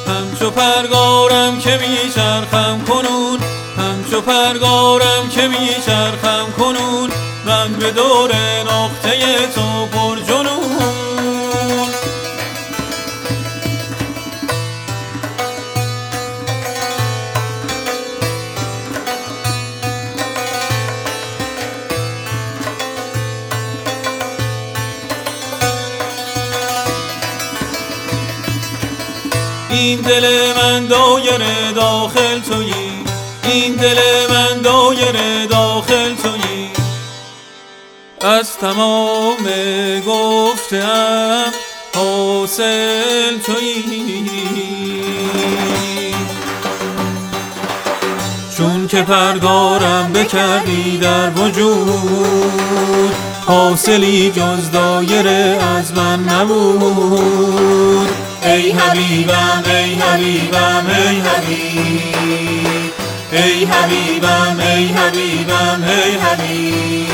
همچو پرگارم که میچرخم کنون، همچو پرگارم که میچرخم کنون، من به دور نقطه تو پر جنون. این دل من دایره داخل تویی، این دل من دایره داخل تویی، از تمام گفته‌ام حاصل تویی. چون که پرگارم بکردی در وجود، حاصلی جز دایره از من نبود. ای حبیبم ای حبیبم ای حبیب، ای حبیبم ای حبیبم ای حبیب.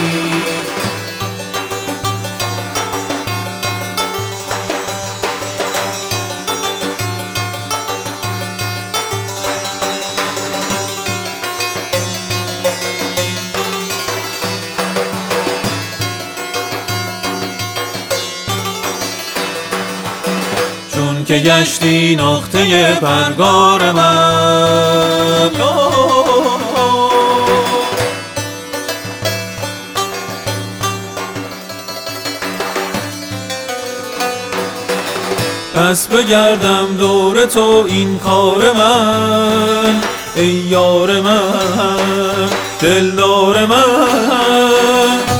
چون که گشتی نقطه پرگار من، پس بگردم دور تو این کار من. ای یار من دلدار من،